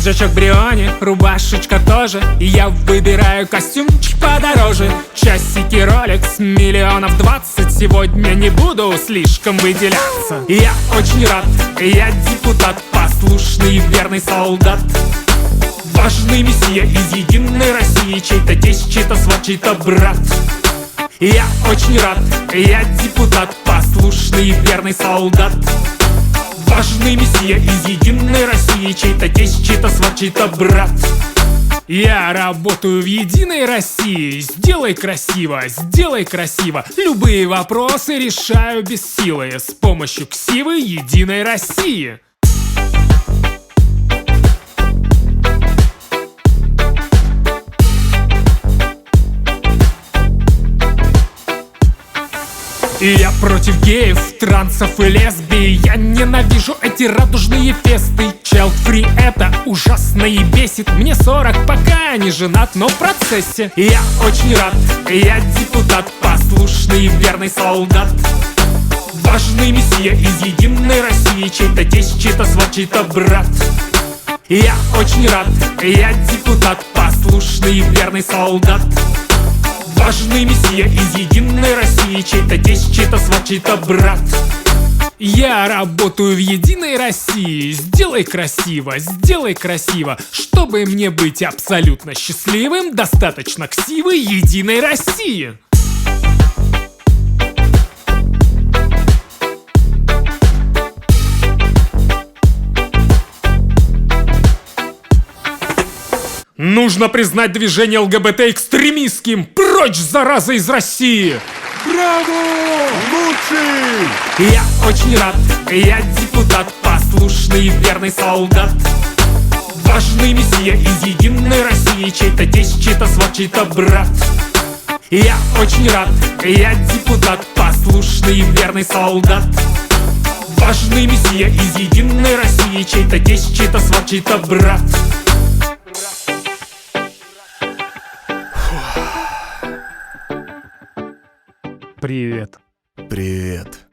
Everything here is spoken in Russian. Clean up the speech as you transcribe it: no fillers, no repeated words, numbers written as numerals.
Пиджачок Бриони, рубашечка тоже. И я выбираю костюмчик подороже. Часики Rolex, миллионов 20. Сегодня не буду слишком выделяться. Я очень рад, я депутат, послушный и верный солдат. Важный мессия из Единой России, чей-то тесть, чей-то сват, чей-то брат. Я очень рад, я депутат, послушный и верный солдат. Важный мессия из Единой России, чей-то тесть, чей-то сват, чей-то брат. Я работаю в Единой России. Сделай красиво, сделай красиво. Любые вопросы решаю без силы с помощью ксивы Единой России. И я против геев, трансов и лесбий. Я ненавижу эти радужные фесты. Child-free это ужасно и бесит. Мне 40, пока не женат, но в процессе. И я очень рад, я депутат, послушный и верный солдат. Важный мессия из Единой России, чей-то тесть, чей-то сват, чей-то брат. И я очень рад, я депутат, послушный и верный солдат. Важный мессия из Единой России, чей-то тесть, чей-то сват, чей-то брат. Я работаю в Единой России. Сделай красиво, сделай красиво. Чтобы мне быть абсолютно счастливым, достаточно ксивы Единой России. Нужно признать движение ЛГБТ экстремистским. Прочь, зараза, из России! Браво! Лучший! Я очень рад, я депутат, послушный и верный солдат. Важный мессия из Единой России, чей-то тесть, чей-то сват, чей-то брат. Я очень рад, я депутат, послушный и верный солдат. Важный мессия из Единой России, чей-то тесть, чей-то сват, чей-то брат. Привет. Привет.